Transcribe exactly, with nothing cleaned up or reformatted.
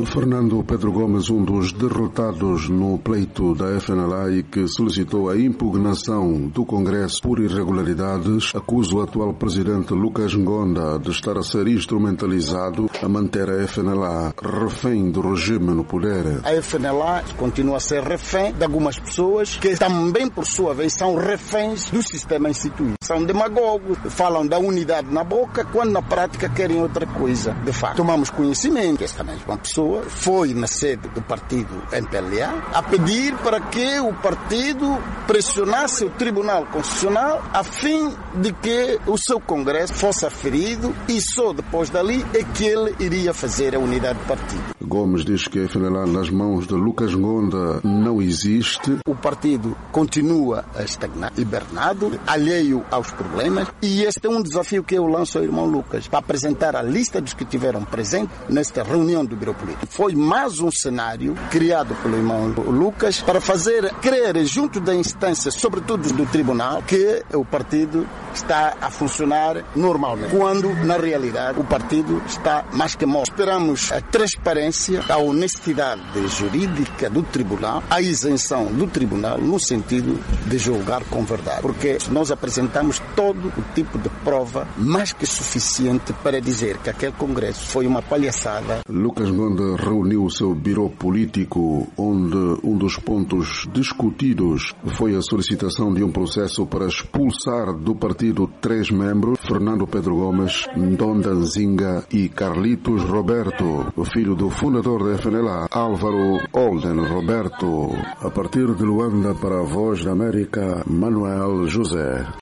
Fernando Pedro Gomes, um dos derrotados no pleito da F N L A e que solicitou a impugnação do Congresso por irregularidades, acusa o atual presidente Lucas Ngonda de estar a ser instrumentalizado a manter a F N L A refém do regime no poder. A F N L A continua a ser refém de algumas pessoas que também, por sua vez, são reféns do sistema instituído. São demagogos, falam da unidade na boca, quando na prática querem outra coisa. De facto, tomamos conhecimento que esta mesma pessoa foi na sede do partido M P L A a pedir para que o partido pressionasse o Tribunal Constitucional a fim de que o seu Congresso fosse aferido e só depois dali é que ele iria fazer a unidade do partido. Gomes diz que a F N L A nas mãos de Lucas Ngonda não existe. O partido continua a estagnar, hibernado, alheio aos problemas, e este é um desafio que eu lanço ao irmão Lucas, para apresentar a lista dos que tiveram presente nesta reunião do Biro Político. Foi mais um cenário criado pelo irmão Lucas para fazer crer junto da instância, sobretudo do tribunal, que o partido está a funcionar normalmente, quando na realidade o partido está mais que morto. Esperamos a transparência, a honestidade jurídica do tribunal, a isenção do tribunal no sentido de julgar com verdade, porque nós apresentamos todo o tipo de prova mais que suficiente para dizer que aquele Congresso foi uma palhaçada. Lucas Ngonda reuniu o seu Biro Político, onde um dos pontos discutidos foi a solicitação de um processo para expulsar do partido três membros: Fernando Pedro Gomes, Ndonda Nzinga e Carlitos Roberto, o filho do fundador da F N L A, Álvaro Holden Roberto. A partir de Luanda, para a Voz da América, Manuel José.